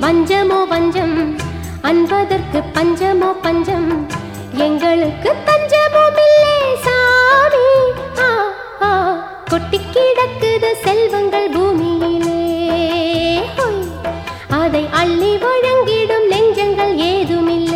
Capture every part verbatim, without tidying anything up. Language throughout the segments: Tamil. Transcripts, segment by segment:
பஞ்சமோ பஞ்சம், அன்பதற்கு பஞ்சமோ பஞ்சம், எங்களுக்கு தஞ்சமோ இல்லே சாமி. ஆ ஆ கொட்டி கிடக்குது செல்வங்கள் பூமியிலே, அதை அள்ளி வழங்கிடும் நெஞ்சங்கள் ஏதுமில்லை.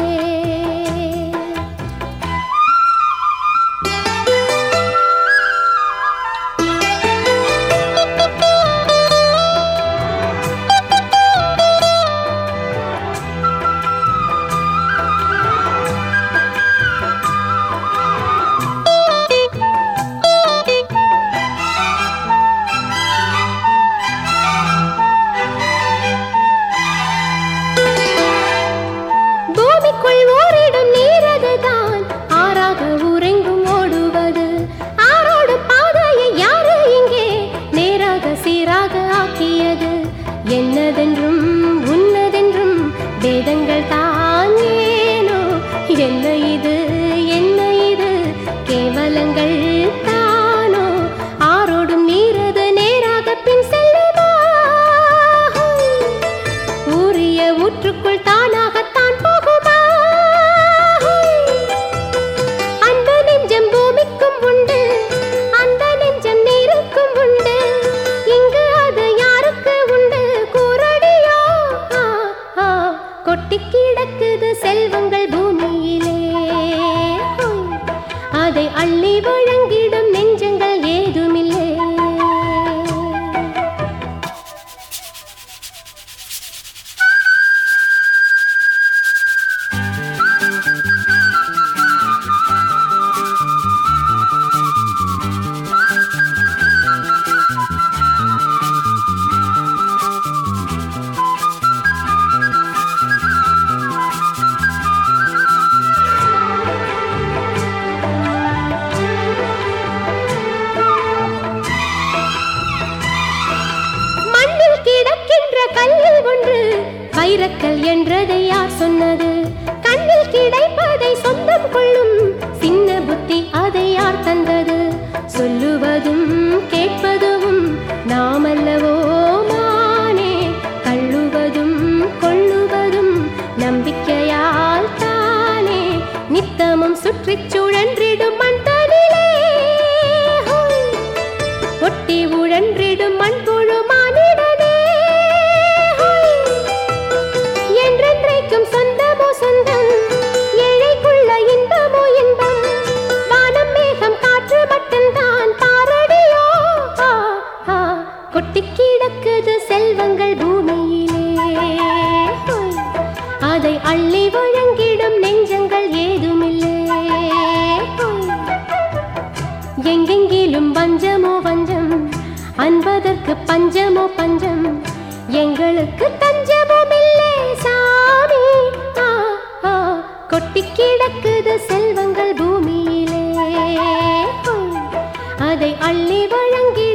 என்னதென்றும் உன்னதென்றும் வேதங்கள் தான் ஏனோ, என்ன இது என்ன இது கேவலங்கள் தானோ, ஆரோடும் நீரது நேராக பின் செல்லுமா, ஊரிய ஊற்றுக்குள் தானாகத்தான் போகுமா, அந்த நெஞ்சம் பூமிக்கும் உண்டு, அந்த நெஞ்சம் நீருக்கும் உண்டு, இங்கு அது யாருக்கு உண்டு கூரடியோ. கொட்டி கிடக்குது செல்வங்கள் பூமியிலே, அதை அள்ளி வழங்கிடும் நெஞ்சங்கள் ஏதுமில்லை. கல்லில் ஒன்று வைரக்கல் என்றதை யார் சொன்னது, கண்ணில் கிடைப்பதை சொந்தம் கொள்ளும் சின்ன புத்தி அதை யார் தந்தது, சொல்லுவதும் கேட்பதும் நாமல்லவோ மானே, கள்ளுவதும் கொள்ளுவதும் நம்பிக்கையால் தானே, நித்தமும் சுற்றி சுழன்றிடும் மண் தனிலே, ஒட்டி உழன்றிடும் மண்புழு மானிடனே, சொந்தமோ சொந்தம் ஏழைக்குள்ள இன்பமோ இன்பம், வானம் மேகம் காற்று மட்டும்தான் பாரடியோ. கொட்டி கிடக்குது செல்வங்கள் பூமியிலே, அதை அள்ளி வழங்கிடும் நெஞ்சங்கள் ஏதுமில்லை. எங்கெங்கிலும் பஞ்சமோ பஞ்சம், அன்பதற்கு பஞ்சமோ பஞ்சம், எங்களுக்கு தஞ்சமோ இல்லை சாமி. கொட்டி கிடக்குது செல்வங்கள் பூமியிலே, அதை அள்ளி வழங்கி